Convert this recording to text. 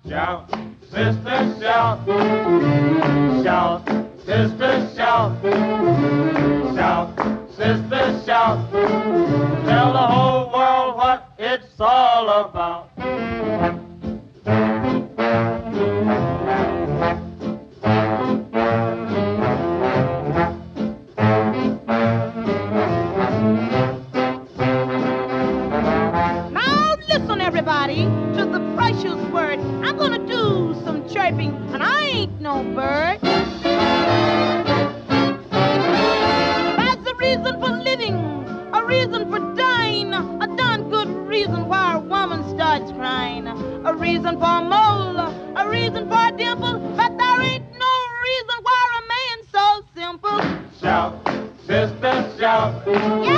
Shout, sister, shout. Shout, sister, shout. Shout, sister, shout. Tell the whole world what it's all about. Now listen, everybody, to the precious word. I'm gonna do some chirping, and I ain't no bird. That's a reason for living, a reason for dying, a darn good reason why a woman starts crying, a reason for a mole, a reason for a dimple, but there ain't no reason why a man's so simple. Shout, sister, shout. Yeah!